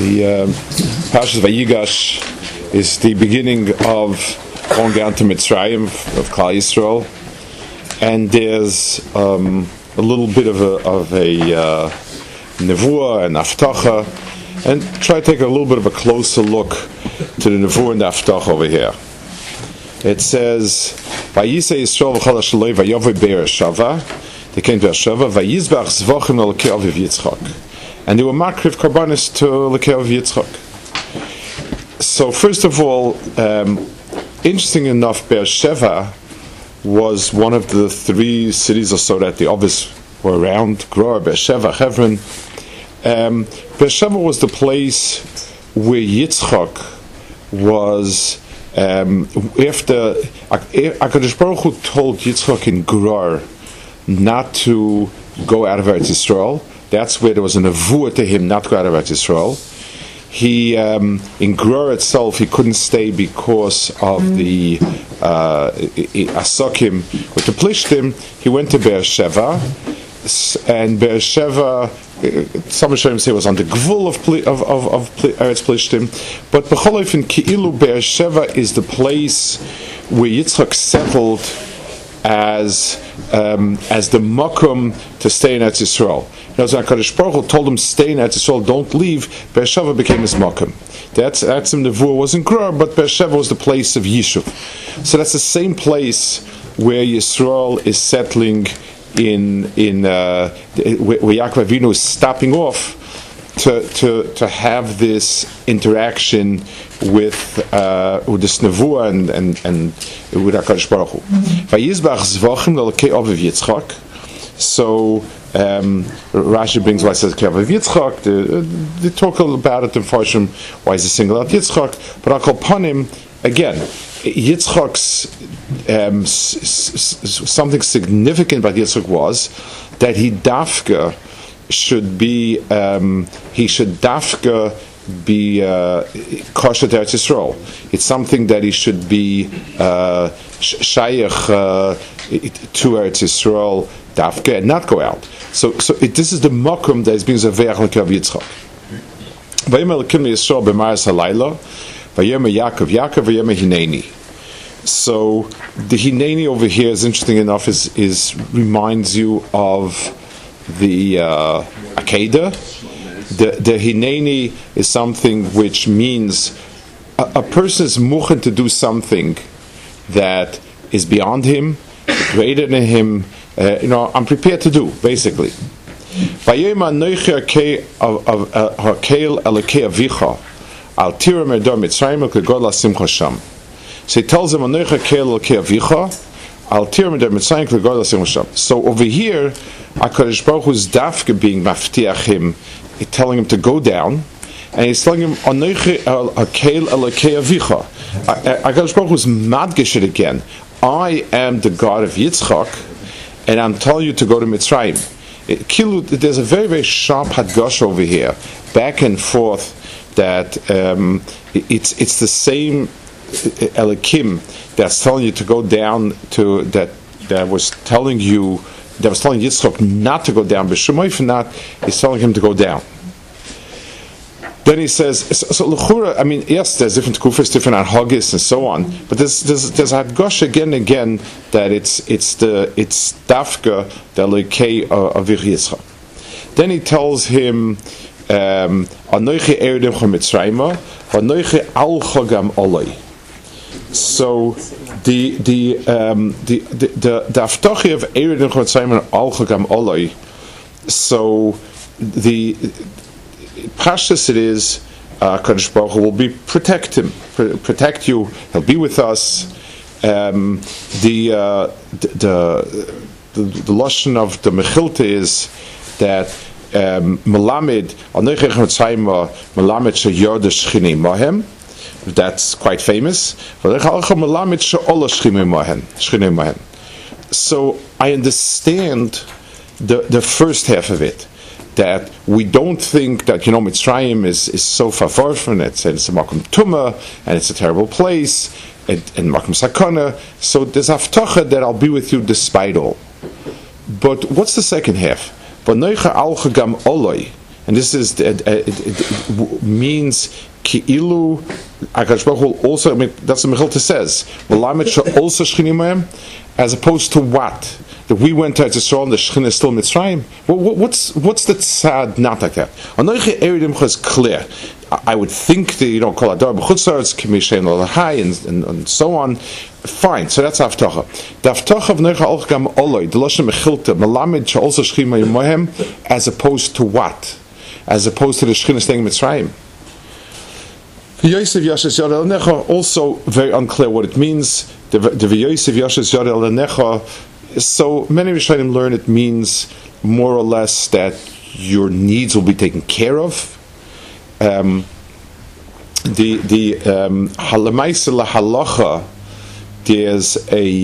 The Parshas Vayigash is the beginning of going down to Mitzrayim of Klal Yisrael, and there's a little bit of a nevuah and aftacha, and try to take a little bit of a closer look to the nevuah and the aftacha over here. It says, "Vayisei Yisrael v'chol hashaloi vayovu Be'ersheva." They came to Be'ersheva. Vayizbach zvochim l'Elokei Aviv Yitzchak. And they were makriv karbanis to Elokei Aviv Yitzchak. So first of all, interesting enough, Be'ersheva was one of the three cities or so that the Avos were around: Gror, Be'ersheva, Hebron. Be'ersheva was the place where Yitzchak was. After HaKadosh Baruch Hu told Yitzchak in Gror not to go out of Eretz Yisrael. That's where there was a nevuah to him not to go out of Eretz Yisrael. He in Gror itself he couldn't stay because of the Asakim with the Plishtim. He went to Be'ersheva, and Be'ersheva, some Rishonim say, was on the gvul of Eretz Plishtim, but b'chol ofen Ki'ilu Be'ersheva is the place where Yitzchak settled as the makom to stay in Eretz Yisrael. Now, as HaKadosh Baruch Hu told him, stay in Eretz Yisrael, don't leave, Be'ersheva became his makom. That's in the nevuah wasn't Gror, but Be'ersheva was the place of Yishuv. So that's the same place where Yisrael is settling in where Yaakov Avinu is stopping off to have this interaction with this nevuah and with HaKadosh Baruch Hu. Vayizbach zvochim l'Elokei Aviv Yitzchak. So Rashi brings why it says Aviv Yitzchak. They talk about it in Farshim why is it single out Yitzchak, but I'll call upon him again. Yitzchak's something significant about Yitzchak was that he should be kosher to Eretz Yisrael. It's something that he should be shayach to Eretz Yisrael dafka and not go out. So this is the makom that is being zaveach l'Elokei Yitzchak. Vayomer Elokim Yisrael b'maras halayla. Vayomer Yaakov vayomer Hineni. So the Hineni over here is interesting enough. Is reminds you of the Akedah. The Hineni is something which means a person is muchen to do something that is beyond him, greater than him. I'm prepared to do, basically. So he tells him, so over here, HaKadosh Baruch Hu is dafke being maftiach him, telling him to go down, and he's telling him, HaKadosh Baruch Hu is madgish it again. I am the God of Yitzchak, and I'm telling you to go to Mitzrayim. There's a very, very sharp hadgash over here, back and forth, that it's the same Elokim that's telling you to go down to that was telling Yitzchak not to go down, but Shemoy not is telling him to go down. Then he says, so l'chura, I mean, yes, there's different kufas, different anhagis, and so on, but there's hadgash again and again that it's dafka the Elokei Aviv Yitzchak. Then he tells him, Anochi eredim Mitzrayim, Anochi al chagam olay. So the aftachi of eredim Mitzrayim al chagam olay. So the Pashtus it is, Kadosh Baruch Hu will protect you. He'll be with us. The lashon of the Mechilta is that Melamed Anochi Mitzrayim Melamed sheyod shchini mahem. That's quite famous. So I understand the first half of it, that we don't think that Mitzrayim is so far from it, and it's a makom tumah, and it's a terrible place, and makom sakana. So there's haftacha that I'll be with you despite all. But what's the second half? and this is it means ki'ilu. HaKadosh Baruch Hu also, I mean, that's what Mechilta says. Also Shchinim, as opposed to what? That we went to Israel and the Shechin is still Mitzrayim. What's the tzad not like that? Anoichi Eridimcha is clear. I would think that you don't call Adar b'chutzarts, Kimishayin Lalahai, and so on. Fine, so that's Haftacha. The Haftacha of Noicha Olchgam Oloi, the Lashon Mechilta, Melamed She'olso Shechina Yemohem, as opposed to what? As opposed to the Shechin staying in Mitzrayim. V'yosef Yashes Yad El Necha, also very unclear what it means. The V'yosef Yashes Yad El Necha, so many Rishonim learn it means more or less that your needs will be taken care of. The Halamaisa Lahalacha, there's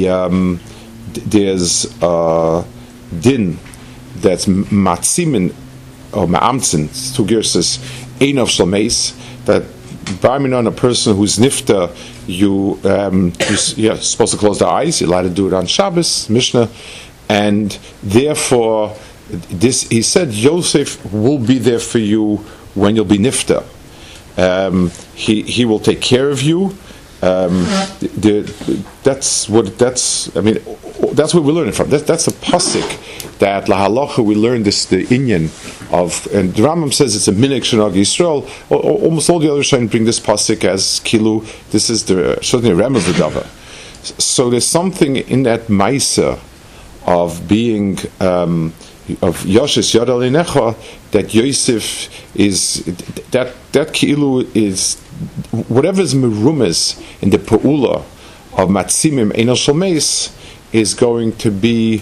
a din that's matzimin or ma'amtzin, two gerses, ein of shalmeis, that Barminon, a person who's nifta, you're supposed to close the eyes. You're allowed to do it on Shabbos, Mishnah, and therefore, this he said Yosef will be there for you when you'll be nifta. He will take care of you. That's what we're learning from. That's the pasuk that lahalacha we learn this the inyan of, and the Rambam says it's a minik shenag Yisrael. Almost all the other Rishonim bring this pasuk as kilu. This is certainly a remez the davar. So there's something in that ma'isa of being of Yoshes Yad El Necha that Yosef is that kilu is whatever is merumas in the Pa'ula of Matzimim Ein Shalmeis is going to be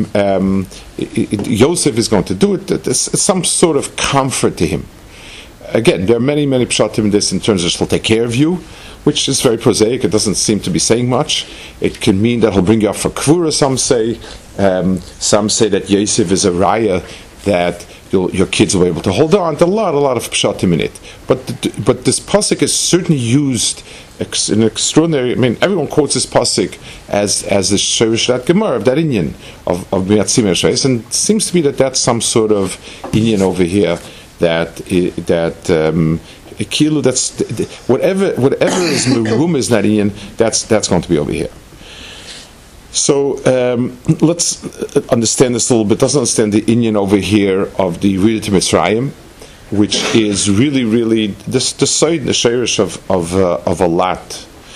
Yosef is going to do it. It's some sort of comfort to him. Again, there are many pshatim in this in terms of he'll take care of you, which is very prosaic. It doesn't seem to be saying much. It can mean that he'll bring you up for kvura. Some say that Yosef is a raya that your kids will be able to hold on. There's a lot of pshatim in it. But this pasuk is certainly used in extraordinary. I mean, everyone quotes this pasuk as the Sherish that Gemara of that inyan of Miatzim Yeshayis, and it seems to be that that's some sort of inyan over here that kilu, that's whatever is merum is not inyan, that's going to be over here. So let's understand this a little bit. Let's understand the inyan over here of the Rida to Mitzrayim, which is really the side, the shirish of a lot.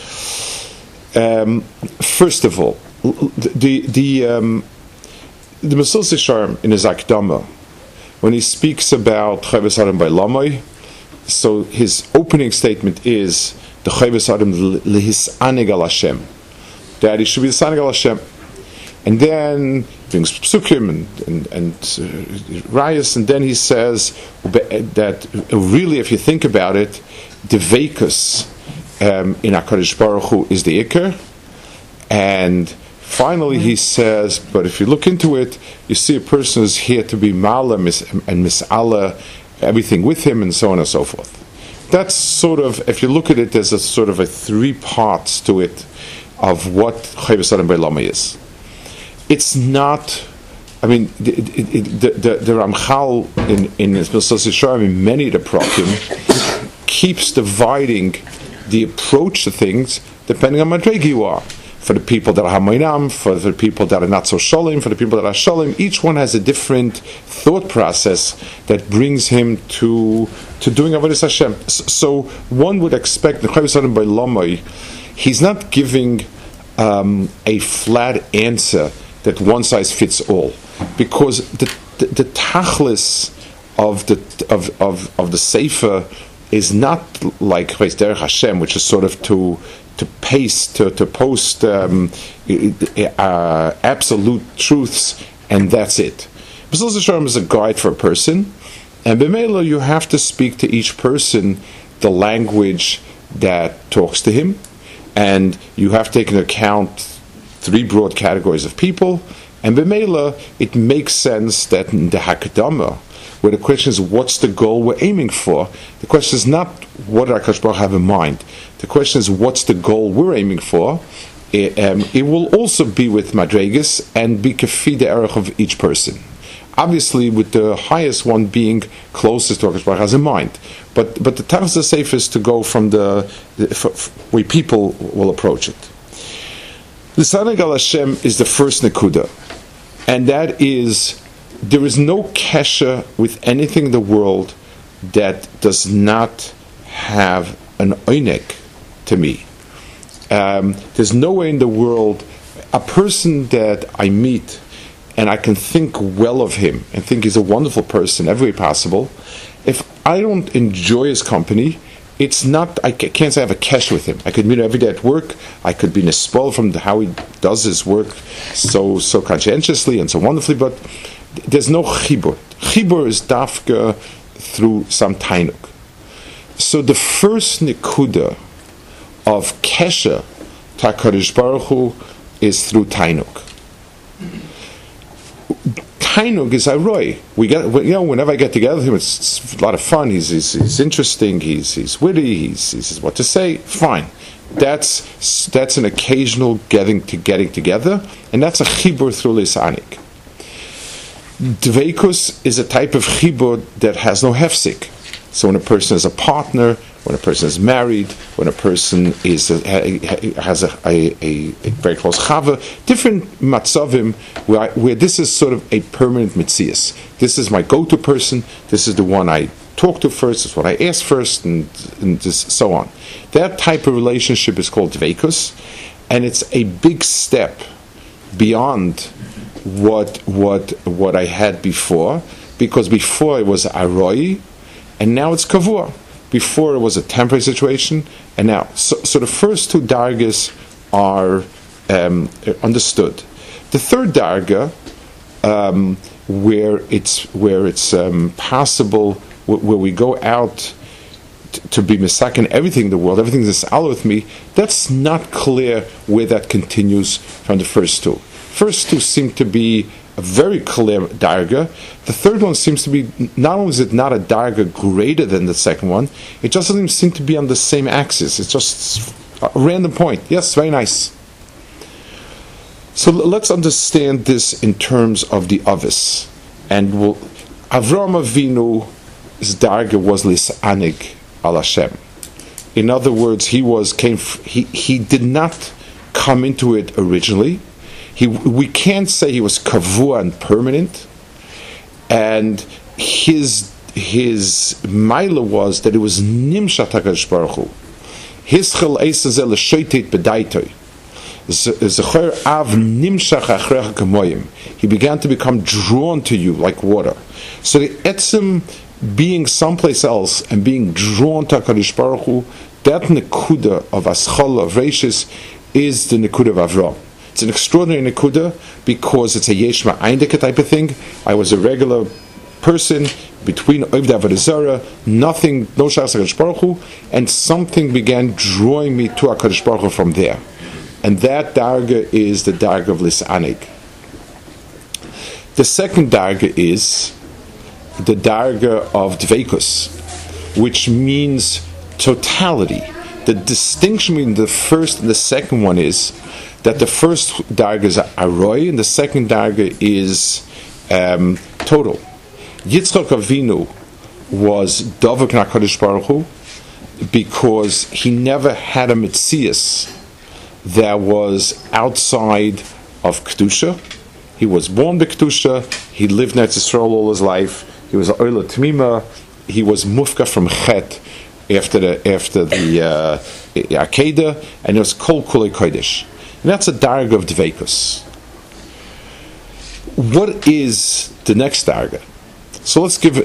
First of all, the Mesillas Yesharim in his Akdama, when he speaks about Chayvus Adam by Lamai, so his opening statement is the Chayvus Adam lehisanig al Hashem, that he should be the Sanig al Hashem, and then he brings psukim and rayas, and then he says that really, if you think about it, the veikus in HaKadosh Baruch Hu is the ikar, and finally he says, but if you look into it, you see a person who's here to be ma'ala and mis'ala everything with him, and so on and so forth. That's sort of, if you look at it, there's a sort of a three parts to it of what Chayvus Adam B'Lama is. It's not, I mean, the Ramchal in his Mesillas Yesharim, in many of the Prakim, keeps dividing the approach to things depending on Madregi you are. For the people that are Hamoinam, for the people that are not so Sholim, for the people that are Sholim, each one has a different thought process that brings him to doing Avodas Hashem. So one would expect the Chayvus Adam B'Lama, he's not giving a flat answer that one size fits all, because the tachlis of the sefer is not like Derech Hashem, which is sort of to post absolute truths, and that's it. Mesillas Yesharim is a guide for a person, and b'meila you have to speak to each person the language that talks to him, and you have to take into account three broad categories of people, and b'meila it makes sense that in the Hakadama, where the question is what's the goal we're aiming for, the question is not what does HaKadosh Baruch Hu have in mind. The question is what's the goal we're aiming for. It will also be with Madregas and be kafi the erech of each person. obviously with the highest one being closest to HaKadosh Baruch Hu has in mind. But the Tachlis Seif is to go from the way people will approach it. Lisaneg al Hashem is the first nekuda, and that is, there is no kesha with anything in the world that does not have an oinek to me. There's no way in the world a person that I meet and I can think well of him and think he's a wonderful person every way possible, if I don't enjoy his company, it's not, I can't say I have a kesh with him. I could meet him every day at work. I could be nispol from how he does his work so conscientiously and so wonderfully, but there's no chibur. Chibur is dafka through some tainuk. So the first nekuda of kesha to HaKadosh Baruch Hu is through tainuk. Tainuk is aroi. Whenever I get together with him, it's a lot of fun. He's interesting. He's witty. He's what to say. Fine. That's an occasional getting together, and that's a chibur through lisanik. Dveikus is a type of chibur that has no hefsik. So when a person is a partner, when a person is married, when a person has a very close chava, different matzavim where this is sort of a permanent mitzias. This is my go-to person. This is the one I talk to first. This is what I ask first, and so on. That type of relationship is called dveikus, and it's a big step beyond what I had before, because before it was aroi, and now it's kavua. Before it was a temporary situation, and now so the first two dargas are understood. The third darga, where it's possible, where we go out to be misakin everything in the world, everything that's all with me, that's not clear where that continues from the first two. First two seem to be a very clear darga. The third one seems to be, not only is it not a darga greater than the second one, it just doesn't even seem to be on the same axis. It's just a random point. Yes, very nice. So let's understand this in terms of the Avis. And Avraham Avinu's darga was lisanig al Hashem. In other words, he did not come into it originally. We can't say he was kavua and permanent, and his maila was that it was nimshat HaKadosh Baruch Hu. Hischel eisazel l'shoitet b'daitoi. Zecher av nimshach achrecha kamoyim. He began to become drawn to you like water. So the etzim being someplace else and being drawn to HaKadosh Baruch Hu, that nekuda of aschol of reishis is the nekuda of Avraham. It's an extraordinary nekuda because it's a yeshma eindeke type of thing. I was a regular person between Ovda Avodah Zarah, nothing, no shas HaKadosh Baruch Hu, and something began drawing me to HaKadosh Baruch Hu from there. And that darga is the darga of lisanig. The second darga is the darga of dveikus, which means totality. The distinction between the first and the second one is that the first darga is aroi, and the second darga is total. Yitzchak Avinu was dovek HaKadosh Baruch Hu because he never had a mitzias that was outside of Kedusha. He was born to Kedusha, he lived in Eretz Yisrael all his life, he was Oila Tmima, he was mufka from Chet after the Akedah, and it was Kol Kulei Kodesh. And that's a darga of dveikus. What is the next darga? So let's give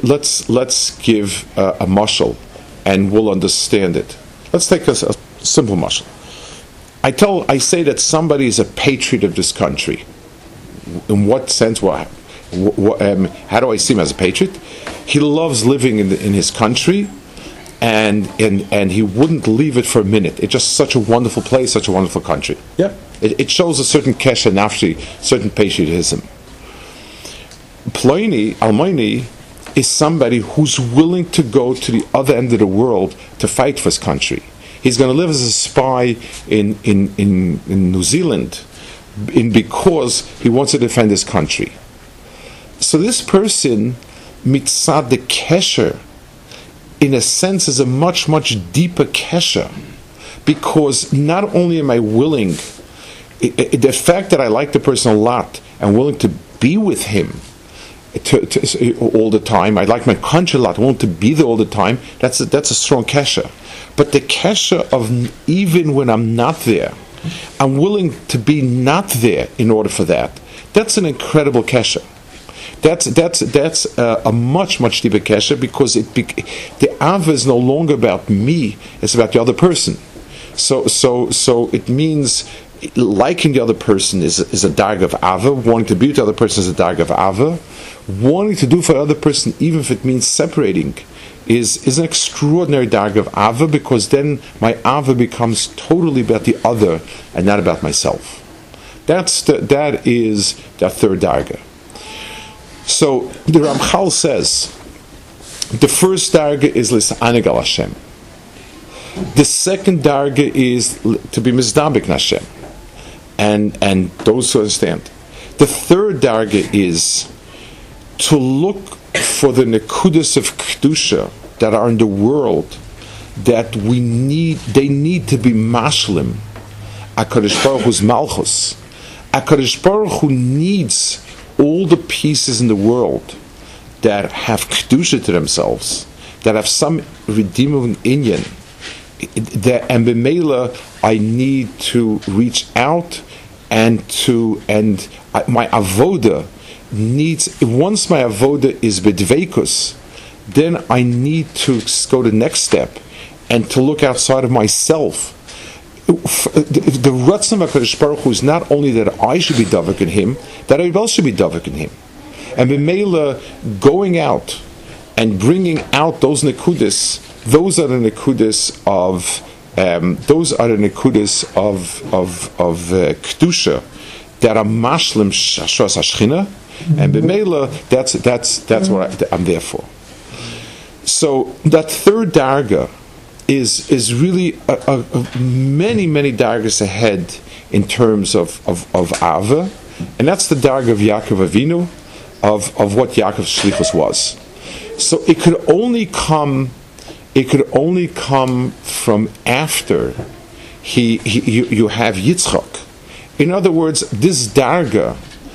a mashal, and we'll understand it. Let's take a simple mashal. I say that somebody is a patriot of this country. In what sense? How do I see him as a patriot? He loves living in his country, and he wouldn't leave it for a minute. It's just such a wonderful place, such a wonderful country. Yeah, it shows a certain kesha nafshi, certain patriotism. Ploini, Almoini, is somebody who's willing to go to the other end of the world to fight for his country. He's going to live as a spy in New Zealand because he wants to defend his country. So this person, mitzad the kesher, in a sense, is a much, much deeper kesher, because not only am I willing, the fact that I like the person a lot and willing to be with him all the time, I like my country a lot, willing to be there all the time, that's a strong kesher. But the kesher of even when I'm not there, I'm willing to be not there in order for that, that's an incredible kesher. That's a much, much deeper kesher, because the ava is no longer about me, it's about the other person. So it means liking the other person is a darg of ava, wanting to be with the other person is a darg of ava, wanting to do for the other person, even if it means separating, is an extraordinary darg of ava, because then my ava becomes totally about the other and not about myself. That is the third darga. So the Ramchal says the first darga is lis'aneg al Hashem. The second darga is to be mizdabek Hashem, and those who understand. The third darga is to look for the nekudas of kedusha that are in the world that we need. They need to be mashlim. HaKadosh Baruch Hu's malchus. HaKadosh Baruch Hu needs all the pieces in the world that have kedusha to themselves, that have some redeeming inyan, and b'meila I need to reach out and my avoda needs. Once my avoda is bedveikus, then I need to go the next step and to look outside of myself. The Ratzon of HaKadosh Baruch Hu is not only that I should be davik in him, that everybody else should be davik in him. And b'meila, going out and bringing out those nekudas, those are the nekudas of kedusha that are mashlim shashos hashchina, and b'meila, that's what I'm there for. So that third darga is really many dargas ahead in terms of ava, and that's the darga of Yaakov Avinu, of what Yaakov's shlichus was. So it could only come from after you have Yitzchak. In other words, this darga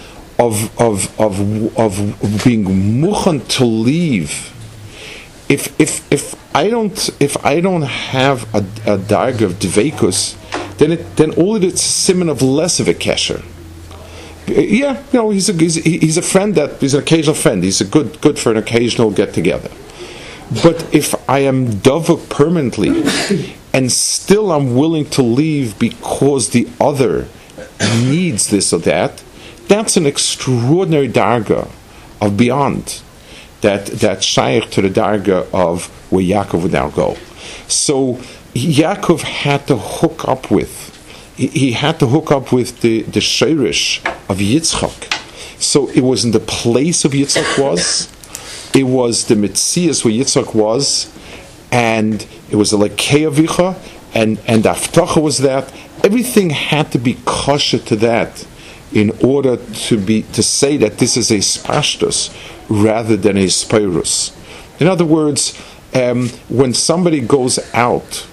of being mukhan to leave. If I don't have a darga of dveikus, then all it's a simon of less of a kesher. Yeah, he's a friend, he's an occasional friend. He's a good for an occasional get together. But if I am davuk permanently, and still I'm willing to leave because the other needs this or that, that's an extraordinary darga of beyond. That shaykh to the darga of where Yaakov would now go. So Yaakov had to hook up with. He had to hook up with the sheirish of Yitzchak. So it was in the place of Yitzchak was. It was the Metzias where Yitzchak was, and it was the Lekei Avicha, and the Aftacha was that. Everything had to be kosher to that in order to say that this is a spashtus rather than a spirus. In other words, when somebody goes out,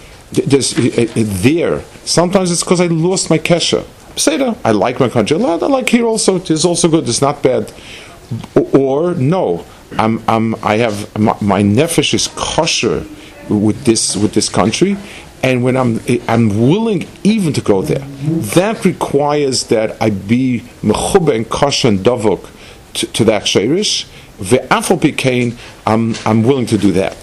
sometimes it's because I lost my kesha. Say I like my country a lot. I like here also. It's also good. It's not bad. Or no, I have my nefesh is kosher with this country, and when I'm willing even to go there, that requires that I be mechuba and kosher and davuk to that sheirish. Ve'afal pikein, I'm willing to do that.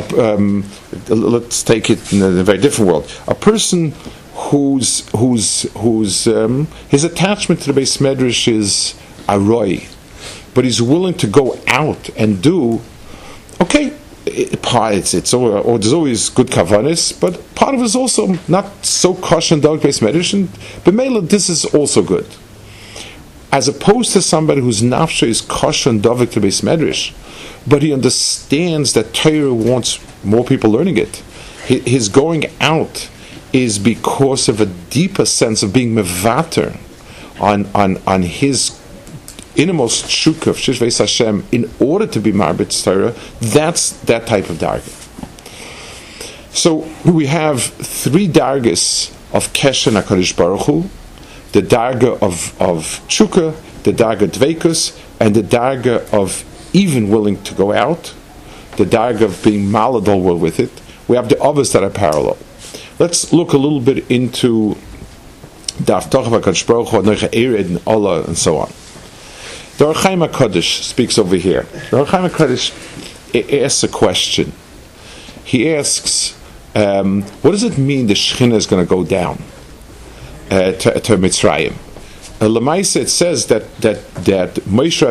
Let's take it in a very different world. A person whose his attachment to the Beis Medrash is aroi, but he's willing to go out and do. Okay, there's always good kavanis, but part of it is also not so kosher and dark Beis Medrash, but Mela, this is also good. As opposed to somebody whose nafsha is kosher and davik to Beis Medrash, but he understands that Torah wants more people learning it. His going out is because of a deeper sense of being mevater on his innermost shuk of Shishveis Hashem in order to be Marbitz Torah, that's that type of darga. So we have three dargas of Keshen HaKadosh Baruch Hu, the darga of Tshuka, the darga Dveikus, and the darga of even willing to go out, the darga of being maladol with it. We have the others that are parallel. Let's look a little bit into Daf Tochav HaKadosh Baruch Hu, Noicha Ered, and Allah, and so on. The Ohr HaChaim HaKadosh speaks over here. The Ohr HaChaim HaKadosh asks a question. He asks, what does it mean the Shekhinah is going to go down to Mitzrayim? Lemaisa, it says that Moshe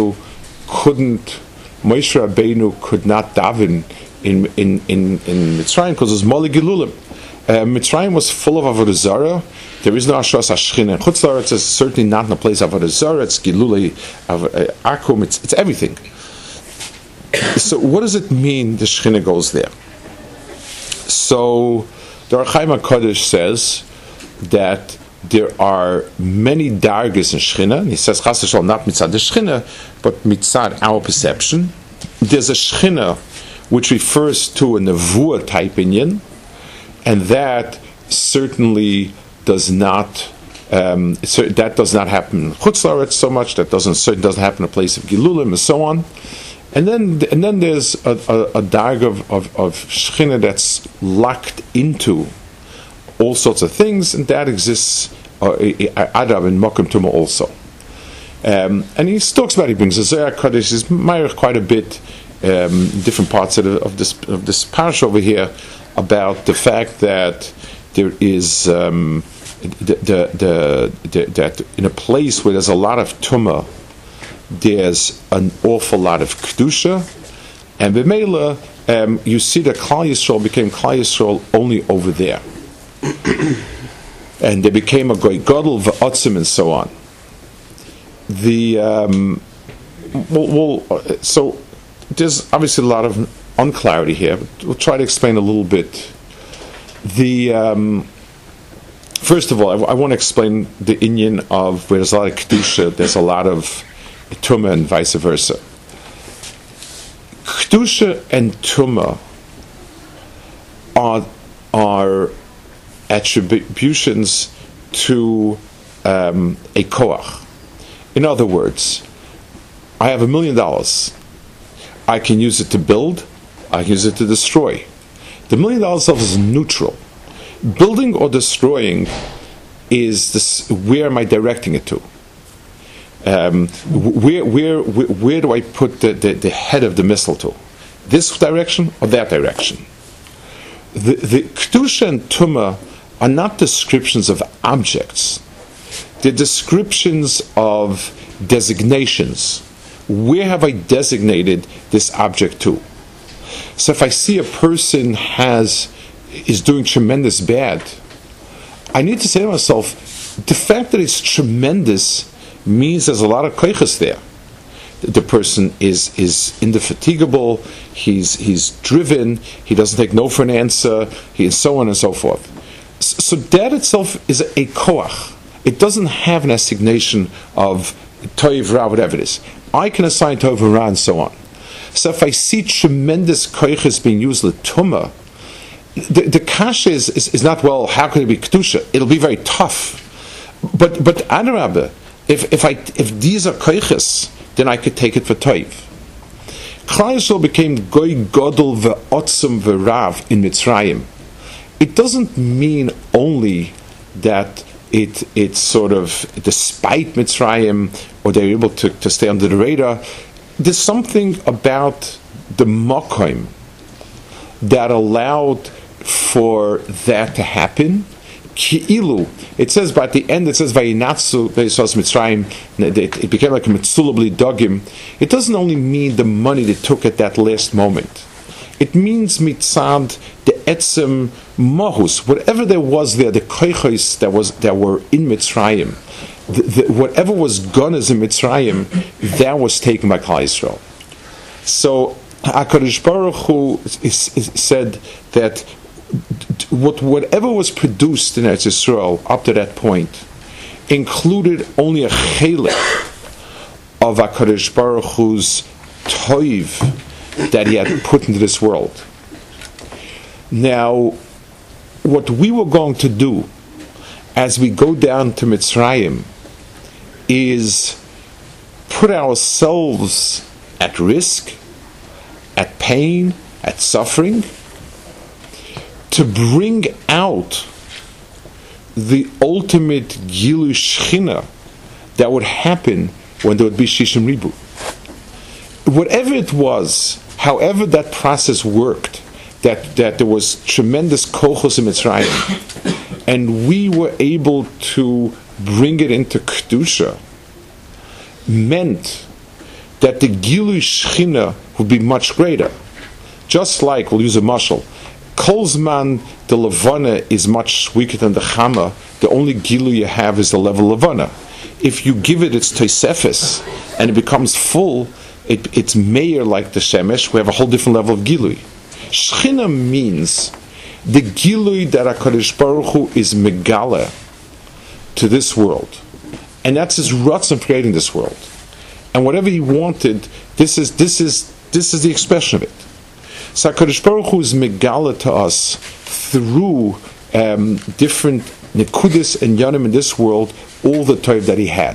Rabbeinu could not daven in Mitzrayim because it's Moli Gilulim. Mitzrayim was full of Avodah Zarah. There is no Ashras HaShekhinah. Chutz La'aretz is certainly not in a place of Avodah Zarah. It's Gilulei Akum. It's everything. So what does it mean the Shekhinah goes there? So the Ohr HaChaim HaKadosh says that there are many dargas in Shekhinah. He says Chas v'Shalom not mitzad the Shekhinah, but mitzad our perception. There's a Shekhinah which refers to a nevuah type inyan, and that certainly does not happen in Chutz La'aretz so much. That certainly doesn't happen in a place of Gilulim and so on. And then there's a darg of Shekhinah that's locked into all sorts of things, and that exists Adav in Mokum Tumah also. And he talks about it. He brings a Zohar Kodesh. He's married quite a bit different parts of this parasha over here about the fact that there is that in a place where there's a lot of tumah, there's an awful lot of kedusha, and b'meila you see that Klal Yisrael became Klal Yisrael only over there, and they became a goy gadol v'otzim and so on. So there's obviously a lot of unclarity here, but we'll try to explain a little bit. First of all, I want to explain the inyan of where there's a lot of kedusha, there's a lot of tumah, and vice versa. Kedusha and tumah are attributions to a koach. In other words, I have $1 million. I can use it to build, I can use it to destroy. The $1 million itself is neutral. Building or destroying is this, where am I directing it to? Where do I put the head of the missile to? This direction or that direction? The Kedusha and Tumah are not descriptions of objects. They're descriptions of designations. Where have I designated this object to? So if I see a person is doing tremendous bad, I need to say to myself, the fact that it's tremendous means there's a lot of koiches there. The person is indefatigable, he's driven, he doesn't take no for an answer, and so on and so forth. So that itself is a koach. It doesn't have an assignation of toiv ra, whatever it is. I can assign toiv ra and so on. So if I see tremendous koiches being used l'tumah, the kasha is not, well, how can it be kedusha? It'll be very tough. But adarabah, if these are koiches, then I could take it for toiv. Klal Yisrael became goy gadol ve'otzim ve'rav in Mitzrayim. It doesn't mean only that it's sort of despite Mitzrayim, or they're able to stay under the radar. There's something about the Mokim that allowed for that to happen. Ki'ilu, it says, but at the end it says Vayinatsu Vayisas Mitzrayim, it became like a Mitzula Bli Dogim. It doesn't only mean the money they took at that last moment. It means mitzad the etzem mahus, whatever there was there, the koichos that were in Mitzrayim, whatever was gunners in Mitzrayim, that was taken by Klal Yisrael. So HaKadosh Baruch Hu said that whatever was produced in Eretz Yisrael up to that point included only a chelik of HaKadosh Baruch Hu's toiv that he had put into this world. Now, what we were going to do as we go down to Mitzrayim is put ourselves at risk, at pain, at suffering, to bring out the ultimate Gilu Shechina that would happen when there would be Shishim Ribu. Whatever it was, however that process worked, that there was tremendous kochos in Mitzrayim, and we were able to bring it into Kedusha, meant that the Gilu Shechina would be much greater. Just like, we'll use a mashal, Kolzman, the Levana is much weaker than the Chama. The only Gilu you have is the level Levana. If you give it its Tosefes and it becomes full, it's mayor like the Shemesh. We have a whole different level of Gilui. Shechina means the Gilui that HaKadosh Baruch Hu is Megala to this world. And that's his Ratzon for creating this world. And whatever he wanted, this is the expression of it. So HaKadosh Baruch Hu is Megala to us through different Nekudis and Yanim in this world, all the Tov that he had.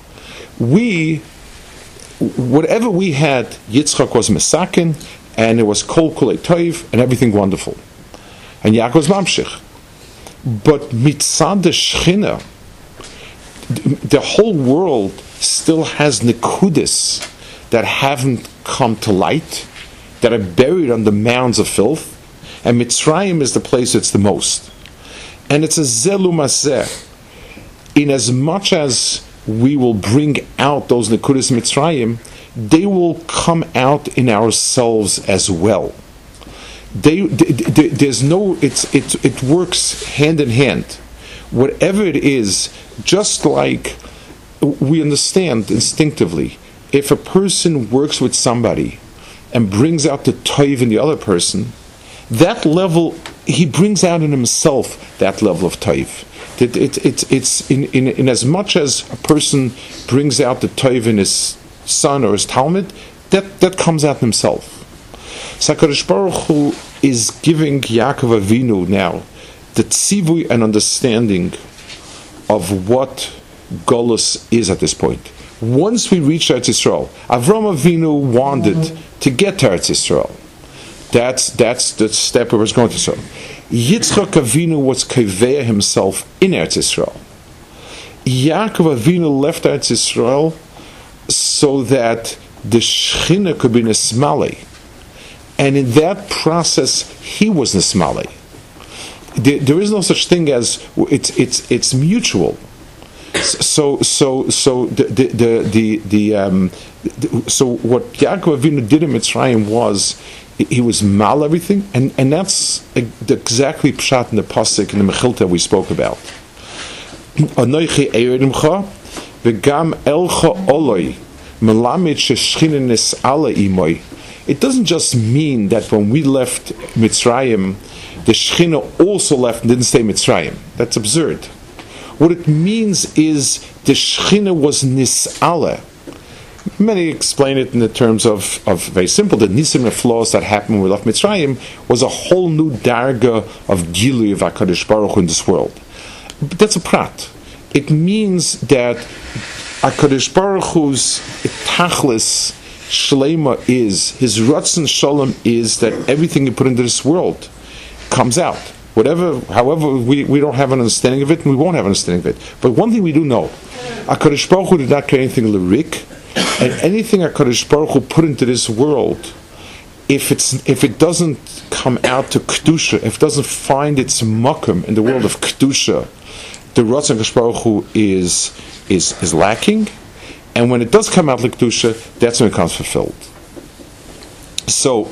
Whatever we had, Yitzchak was Mesakin, and it was Kol Kulei Tov, and everything wonderful. And Yaakov was Mamshich. But Mitzad Shechina, the whole world still has Nekudis that haven't come to light, that are buried on the mounds of filth, and Mitzrayim is the place that's the most. And it's a zelu maseh. In as much as we will bring out those Nekudis Mitzrayim, they will come out in ourselves as well. There's no, it works hand in hand. Whatever it is, just like we understand instinctively, if a person works with somebody and brings out the toiv in the other person, that level, he brings out in himself that level of toiv. It's in as much as a person brings out the toiv in his son or his Talmud, that comes out in himself. So HaKadosh Baruch Hu is giving Yaakov Avinu now the tzivui and understanding of what Golus is at this point. Once we reach Eretz Yisrael, Avram Avinu wanted to get to Eretz Yisrael. That's the step we was going to show. Yitzchak Avinu was kaveya himself in Eretz Yisrael. Yaakov Avinu left Eretz Yisrael so that the Shechina could be Nismali. And in that process, he was Nismali. There is no such thing as it's mutual. So what Yaakov Avinu did in Mitzrayim was he was mal everything, and that's exactly pshat in the pasuk in the Mechilta we spoke about. Anochi eirimcha v'gam elcha oloi melamid sheshchina nis'ala imoy. It doesn't just mean that when we left Mitzrayim, the Shechina also left and didn't stay Mitzrayim. That's absurd. What it means is the Shechina was nis'ala. Many explain it in the terms of very simple, the nisim and flaws that happened when we left Mitzrayim was a whole new darga of Gilui of HaKadosh Baruch Hu in this world. But that's a prat. It means that HaKadosh Baruch Hu's tachlis shleima is, his ratzon shalom is that everything you put into this world comes out. However, we don't have an understanding of it, and we won't have an understanding of it. But one thing we do know, HaKadosh Baruch Hu did not create anything lyric, and anything HaKadosh Baruch Hu put into this world, if it doesn't come out to Kedusha, if it doesn't find its makom in the world of Kedusha, the Ratzon HaKadosh Baruch Hu is lacking, and when it does come out to Kedusha, that's when it becomes fulfilled. So,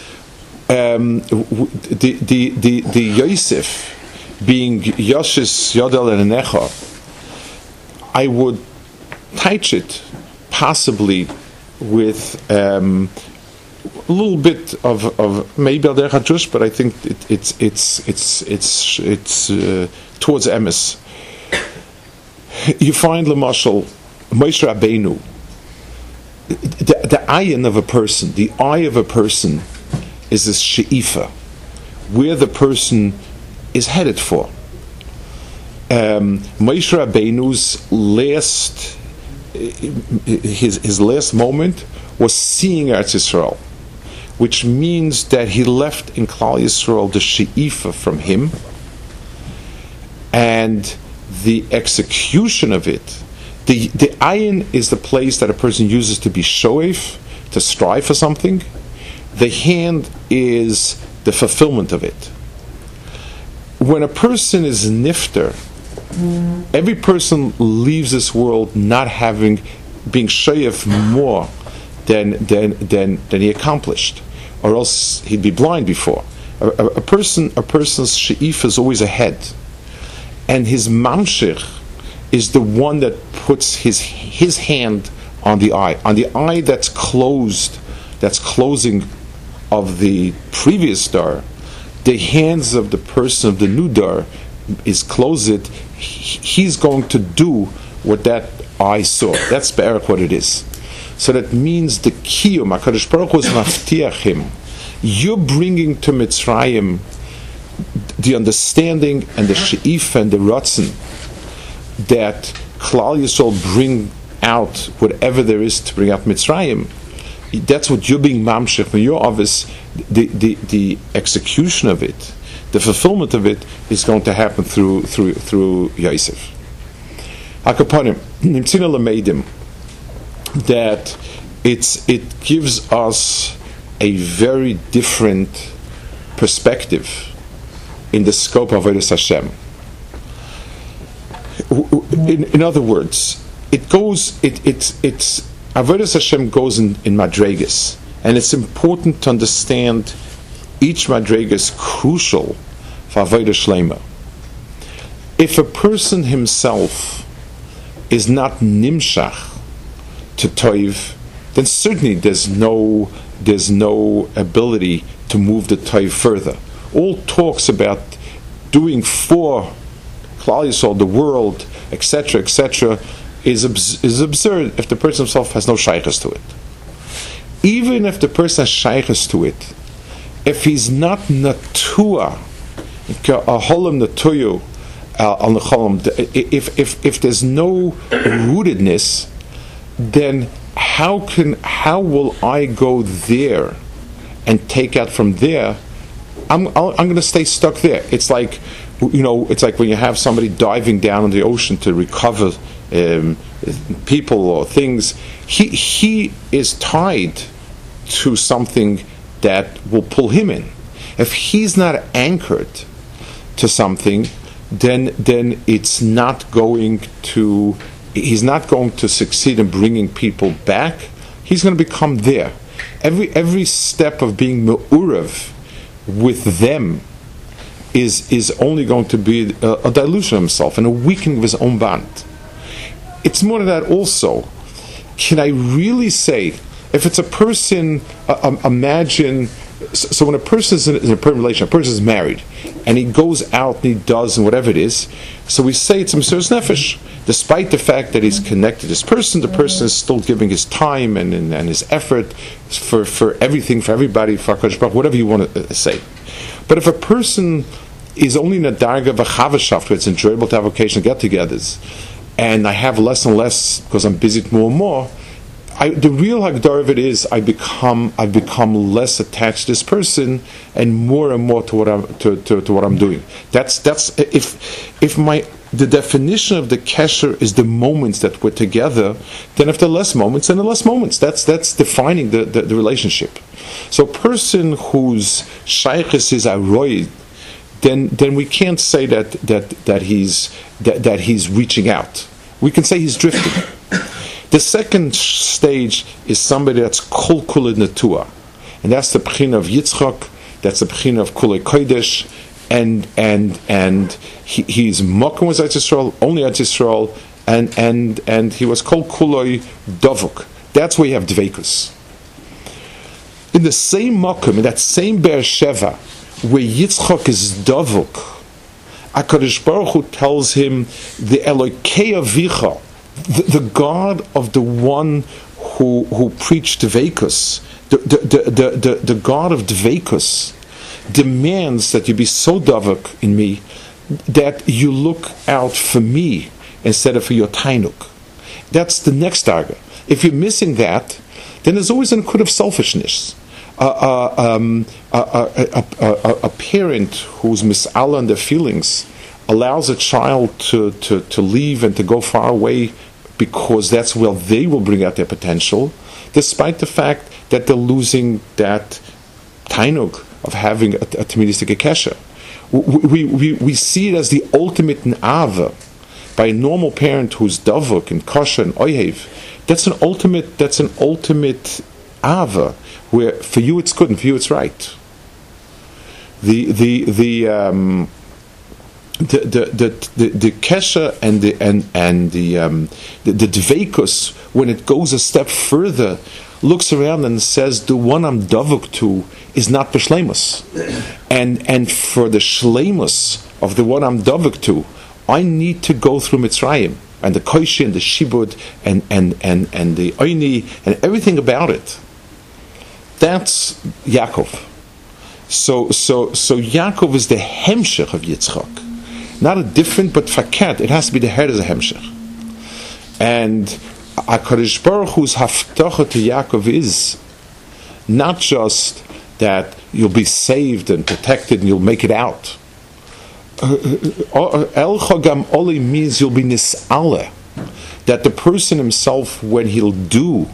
the Yosef being Yoshis Yodel and Enecha, I would touch it possibly with a little bit of maybe Al Derech HaDrush, but I think it's towards Emes. You find Lamashal Moshe Rabbeinu the ayin of a person, the eye of a person, is this she'ifa, where the person is headed for. Moshe Rabbeinu's his last moment was seeing Eretz Yisrael, which means that he left in Klal Yisrael the she'ifa from him, and the execution of it. The ayin is the place that a person uses to be shoef, to strive for something. The hand is the fulfillment of it. When a person is nifter, every person leaves this world not having, being shoef more than he accomplished, or else he'd be blind before. A person's she'if is always ahead, and his mamshich is the one that puts his hand on the eye that's closed, that's closing of the previous dar. The hands of the person of the new dar is closed. He's going to do what that eye saw. That's be'erach what it is. So that means the kiyum, HaKadosh Baruch Hu is maftiach him. You're bringing to Mitzrayim the understanding and the she'if and the ratzon that Klal Yisrael bring out whatever there is to bring out Mitzrayim. That's what you're being mamshech. When you're obvious, the execution of it, the fulfillment of it, is going to happen through Yosef. Akaponim nimtzina lameidim, that it gives us a very different perspective in the scope of Avodas Hashem. In other words, Avodas Hashem goes in madregas, and it's important to understand each madrega is crucial for Avodah Shlema. If a person himself is not nimshach to toiv, then certainly there's no ability to move the toiv further. All talks about doing for Klal Yisrael, the world, etc., is absurd if the person himself has no shaychus to it. Even if the person has shaychus to it, if he's not natua, a holam natuyu al necholam, if there's no rootedness, then how will I go there and take out from there? I'm going to stay stuck there. It's like, it's like when you have somebody diving down in the ocean to recover people or things. He is tied to something that will pull him in. If he's not anchored to something, then it's not going to. He's not going to succeed in bringing people back. He's going to become there. Every step of being me'urav with them is only going to be a dilution of himself and a weakening of his own bond. It's more than that also. Can I really say, if it's a person, imagine, so when a person is in a permanent relation, a person is married, and he goes out and he does and whatever it is, so we say it's a Mesiras Nefesh. Despite the fact that he's connected to this person, the person is still giving his time and his effort for everything, for everybody, for HaKadosh Baruch Hu, whatever you want to say. But if a person is only in a darga of a chavashaft, where it's enjoyable to have occasional get-togethers, and I have less and less because I'm busy more and more, the real hagdar of it is I've become less attached to this person and more to what I'm doing. That's if the definition of the kesher is the moments that we're together, then if there are less moments, then there are less moments. That's defining the relationship. So a person whose shaykhis is aroid, then we can't say that he's reaching out. We can say he's drifting. The second stage is somebody that's kol kulei natua, and that's the bechina of Yitzchak. That's the bechina of kulei kodesh, and he's mokum was Eretz Yisrael, only Eretz Yisrael, and he was kol kulei dovuk. That's where you have dveikus. In the same mokum, in that same Be'er Sheva, where Yitzchak is dovuk, HaKadosh Baruch Hu tells him the Elokei Avicha, the God of the one who preach Dveikus, the God of Dveikus, demands that you be so davuk in me that you look out for me instead of for your tainuk. That's the next target. If you're missing that, then there's always an akud of selfishness. A parent who's mis'ala in their feelings allows a child to leave and to go far away because that's where they will bring out their potential, despite the fact that they're losing that tainug of having a Talmidistic kesher. We see it as the ultimate na'ava by a normal parent who's davuk and kosher and oyev. That's an ultimate ava where for you it's good and for you it's right. The kesher and the dveikus, when it goes a step further, looks around and says, the one I'm davuk to is not b'shleimus, and for the shleimus of the one I'm davuk to, I need to go through Mitzrayim and the koishi and the shibud and the oini and everything about it. That's Yaakov. So Yaakov is the hemshech of Yitzchak. Not a different, but fakat. It has to be the head as a hemshech. And HaKadosh Baruch Hu's haftacha to Yaakov is not just that you'll be saved and protected and you'll make it out. El Chagam Oli means you'll be nis'ale. That the person himself, when he'll do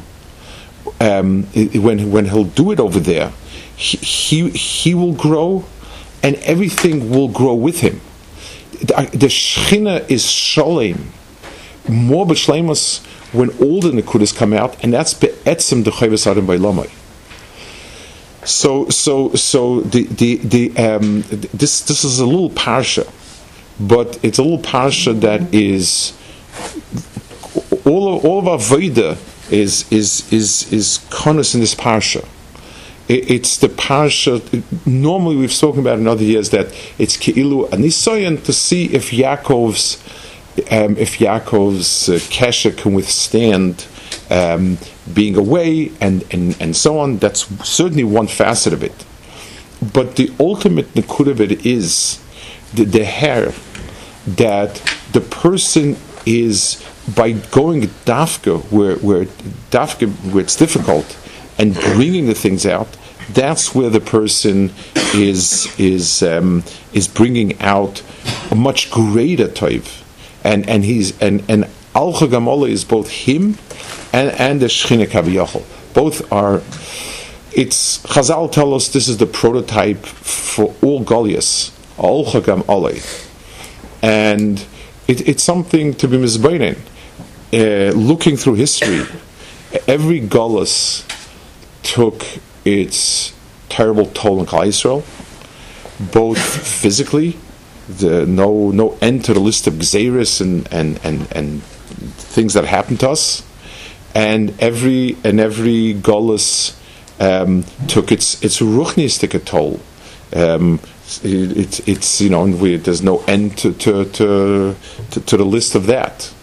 it over there, he will grow, and everything will grow with him. The Shechina is sholem, more b'shleimus when all the nekudas come out, and that's be'etzem the chayvus adam b'lamai. So this is a little parsha, but it's a little parsha that is all of our Veda is konus in this parsha. It's the parsha. Normally, we've spoken about in other years that it's keilu anisoyan to see if Yaakov's kesher can withstand being away and so on. That's certainly one facet of it. But the ultimate nekud of it is the hair that the person is, by going dafka where it's difficult and bringing the things out, that's where the person is bringing out a much greater toiv, and Al Chagamola is both him and the Shechina Kaviyachol. Both are. It's Chazal tell us this is the prototype for all Goliaths, Al Chagam Olei, and it's something to be mizbeinin. Looking through history, every Goliath took its terrible toll on Klal Yisrael, both physically, no end to the list of gzeiros and things that happened to us, and every Goliath took its ruchnistic toll. It's there's no end to the list of that.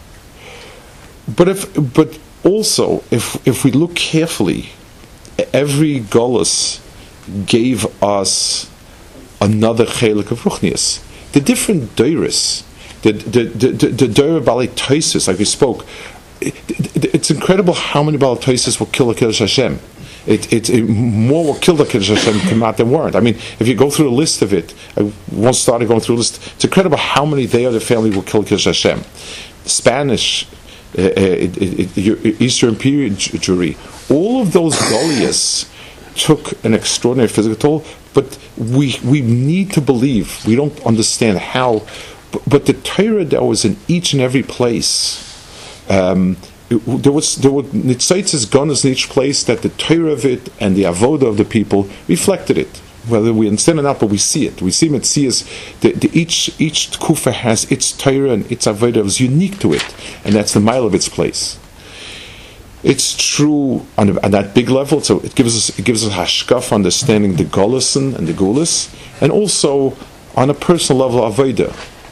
But also if we look carefully, every Golus gave us another chelik of ruchnius. The different deiros, the deira balei toisus, like we spoke, it's incredible how many balei toisus will kill a Kiddush Hashem. More will kill the Kiddush Hashem come out than weren't. I mean, if you go through a list of it, I won't start going through a list. It's incredible how many they or their family will kill Kiddush Hashem. Spanish, Eastern period Jewry, all of those Goliaths took an extraordinary physical toll, but we need to believe. We don't understand how, but the Torah that was in each and every place, there were nitzitzes gunas in each place that the Torah of it and the avoda of the people reflected it. Whether we understand it or not, but we see it. We see Metzias. Each tkufa has its Torah and its avodah is unique to it, and that's the mile of its place. It's true on that big level, so it gives us hashkaf understanding the Golison and the Gulis, and also on a personal level avodah.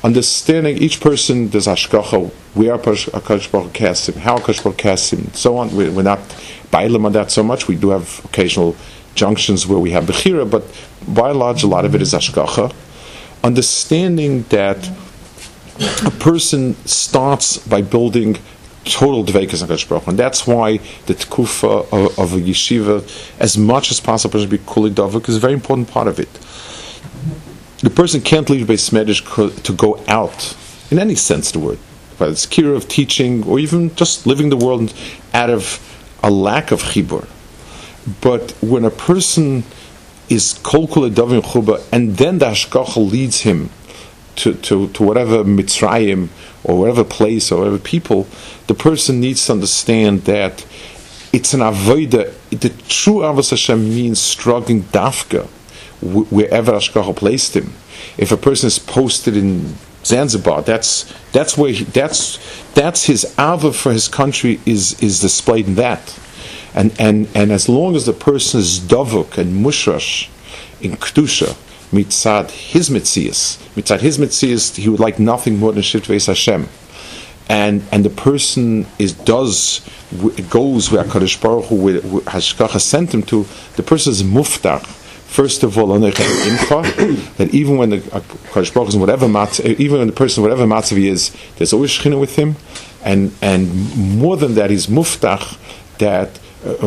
understanding each person, there's hashgacha, where HaKadosh Baruch Hu casts him, how HaKadosh Baruch Hu casts him, and so on. We're not bailim on that so much. We do have occasional junctions where we have bechira, but by and large, a lot of it is hashgacha. Understanding that a person starts by building total dveikus on HaKadosh Baruch Hu, and that's why the tkufa of a yeshiva, as much as possible, should be kuli davuk, is a very important part of it. The person can't leave Beis Medrash to go out, in any sense of the word, whether it's kira of teaching, or even just living the world out of a lack of chibur. But when a person is kol kuli davuk chuba, and then the hashgacha leads him to whatever Mitzrayim, or whatever place, or whatever people, the person needs to understand that it's an avodah. The true Avos Hashem means struggling dafka wherever Hashgacha placed him. If a person is posted in Zanzibar, that's where that's his ava for his country is displayed in that. And as long as the person is davuk and mushrash in kedusha mitzad his mitzias, he would like nothing more than Shivt Veis Hashem. And the person goes where HaKadosh Baruch Hu, where Hashgacha sent him to. The person is muftach. First of all, that even when the HaKadosh Baruch Hu is even when the person whatever matzav he is, there's always shechina with him, and more than that, he's muftach that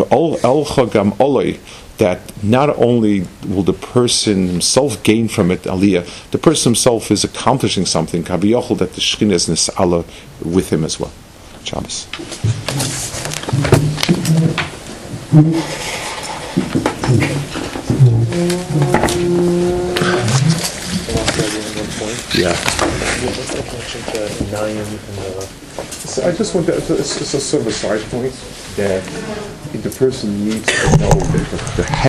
that not only will the person himself gain from it aliyah, the person himself is accomplishing something kaviyachol, that the shechina is nis'ala with him as well. Shabbos. Yeah. So I just want to, it's a sort of a side point that the person needs to know that the